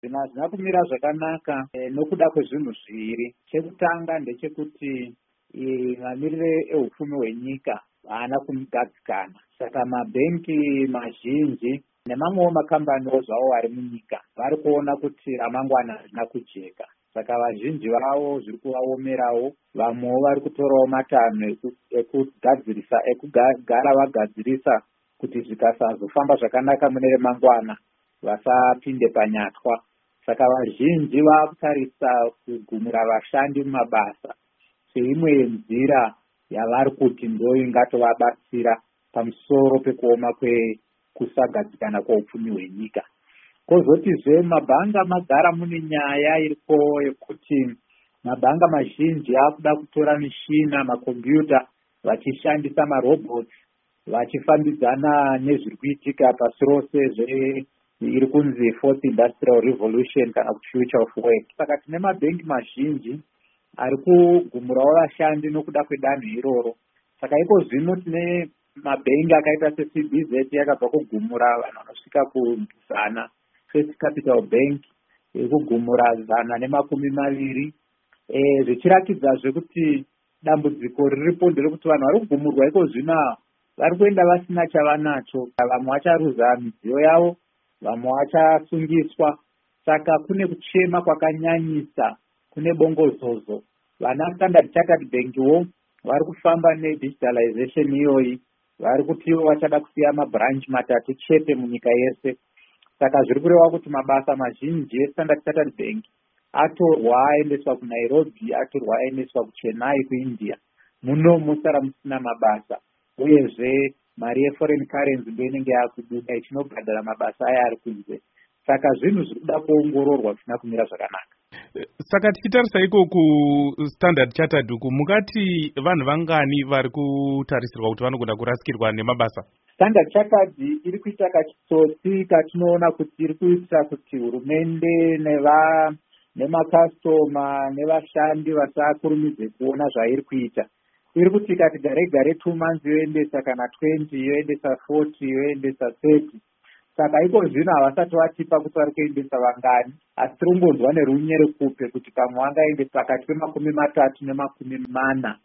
Zvino hazvina kumira zvakanaka nokuda kwezvinhu zviviri. Chekutanga ndechekuti mamirire ehupfumi hwenyika haana kugadzikana. Saka mabhengi mazhinji nemamwewo makambaniwo zvawo ari munyika vari kuona kuti ramangwana hazvina kujeka. Saka vazhinji vavo zviri kuvaomerawo. Vamwewo vari kutorawo matanho ekugara vagadzirisa kuti zvikasazofamba zvakanaka mune remangwana vasapinde panyatwa. Saka vazhinji vakutarisa kugumira vashandi mumabasa seimwe yenzira yavari kuti ndo ingatovabatsira pamusoro pekuoma kwekusagadzikana kweupfumi hwenyika. Kozotizve mabhanga magara mune nyaya iripo yekuti mabhanga mazhinji akuda kutora mishina, makombiyuta vachishandisa marobhoti vachifambidzana nezviri kuitika pasi rose iri kunzi fourth industrial revolution kana kuti future of work. Saka tine mabhengi mazhinji ari kugumurawo vashandi nokuda kwedanho iroro. Saka iko zvino tine mabhengi akaita seCBZ yakabva kugumura vanhu vanosvika ku100. First Capital Bank kugumura 120, zvichirakidzazve kuti dambudziko riripo nderekuti vanhu vari kugumurwa iko zvino vari kuenda vasina chavanacho. Vamwe vacharuza midziyo yavo, vamwe vachasungiswa. Saka kune kuchema kwakanyanyisa, kune bongozozo. Vana Standard Chartered Bankwo vari kufamba nedigitalization iyoyi, vari kuti vachada kusiya mabranch matatu chete munyika yese. Saka zviri kureva kuti mabasa mazhinji eStandard Chartered Bank atorwa aendeswa kuNairobi, atorwa aendeswa kuChennai kuIndia. Muno musara musina mabasa, uyezve mari yeforeign currency ndo inenge yakubuda ichinobhadhara mabasa aya ari kunze. Saka zvinhu zviri kuda kuongororwa zvisina kumira zvakanaka. Saka tichitarisa iko kuStandard Chartered uku, mukati vanhu vangani vari kutarisirwa kuti vanogona kurasikirwa nemabasa? Standard Chartered iri kuita kachitsotsi katinoona kuti iri kuita kuti hurumende nemakastoma nevashandi vasakurumidze kuona zvairi kuita. Iri kuti ikati gare 2 months yoendesa kana 20, yoendesa 40, yoendesa 30. Saka iko zvino havasati vatipa kuti vari kuendesa vangani, asi tiri kungonzwa nerunye rekupe kuti pamwe vangaendesa pakati pe30 ne40.